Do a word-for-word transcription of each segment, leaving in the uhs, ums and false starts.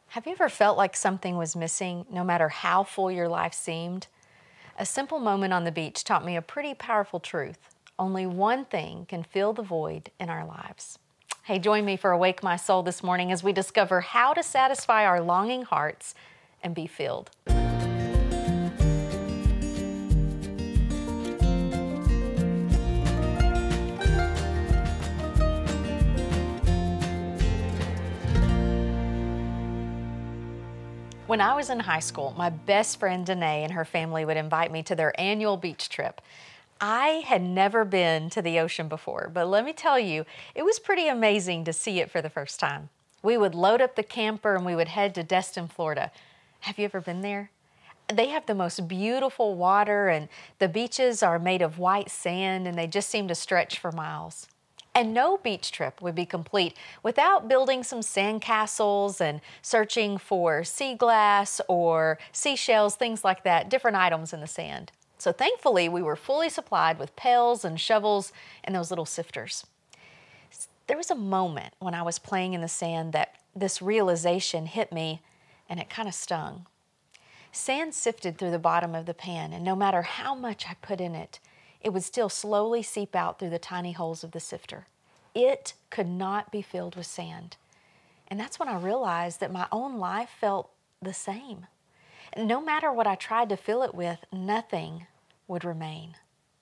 Have you ever felt like something was missing, no matter how full your life seemed? A simple moment on the beach taught me a pretty powerful truth. Only one thing can fill the void in our lives. Hey, join me for Awake My Soul this morning as we discover how to satisfy our longing hearts and be filled. When I was in high school, my best friend Danae and her family would invite me to their annual beach trip. I had never been to the ocean before, but let me tell you, it was pretty amazing to see it for the first time. We would load up the camper and we would head to Destin, Florida. Have you ever been there? They have the most beautiful water, and the beaches are made of white sand, and they just seem to stretch for miles. And no beach trip would be complete without building some sand castles and searching for sea glass or seashells, things like that, different items in the sand. So thankfully, we were fully supplied with pails and shovels and those little sifters. There was a moment when I was playing in the sand that this realization hit me, and it kind of stung. Sand sifted through the bottom of the pan, and no matter how much I put in it, it would still slowly seep out through the tiny holes of the sifter. It could not be filled with sand. And that's when I realized that my own life felt the same. No matter what I tried to fill it with, nothing would remain.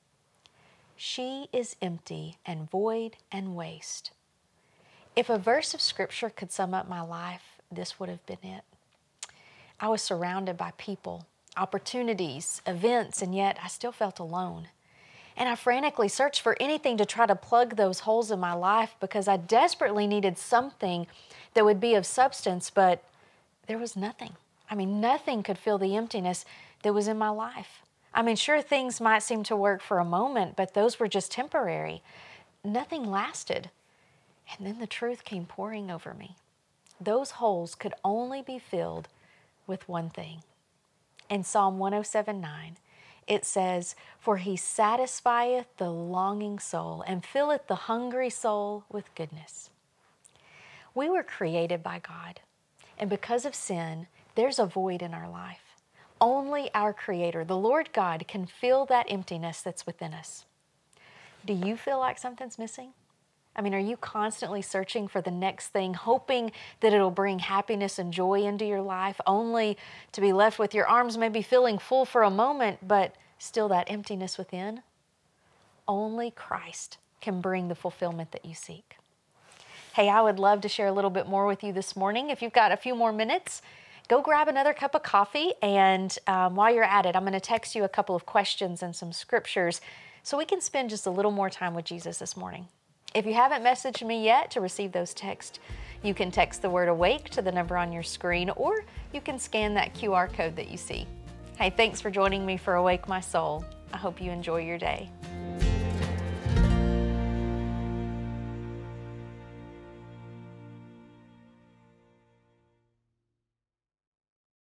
She is empty and void and waste. If a verse of scripture could sum up my life, this would have been it. I was surrounded by people, opportunities, events, and yet I still felt alone. And I frantically searched for anything to try to plug those holes in my life because I desperately needed something that would be of substance, but there was nothing. I mean, nothing could fill the emptiness that was in my life. I mean, sure, things might seem to work for a moment, but those were just temporary. Nothing lasted. And then the truth came pouring over me. Those holes could only be filled with one thing. In Psalm one oh seven nine, it says, "For he satisfieth the longing soul and filleth the hungry soul with goodness." We were created by God, and because of sin, there's a void in our life. Only our Creator, the Lord God, can fill that emptiness that's within us. Do you feel like something's missing? I mean, are you constantly searching for the next thing, hoping that it'll bring happiness and joy into your life, only to be left with your arms maybe feeling full for a moment, but still that emptiness within? Only Christ can bring the fulfillment that you seek. Hey, I would love to share a little bit more with you this morning. If you've got a few more minutes, go grab another cup of coffee, and um, while you're at it, I'm going to text you a couple of questions and some scriptures so we can spend just a little more time with Jesus this morning. If you haven't messaged me yet to receive those texts, you can text the word AWAKE to the number on your screen, or you can scan that Q R code that you see. Hey, thanks for joining me for Awake My Soul. I hope you enjoy your day.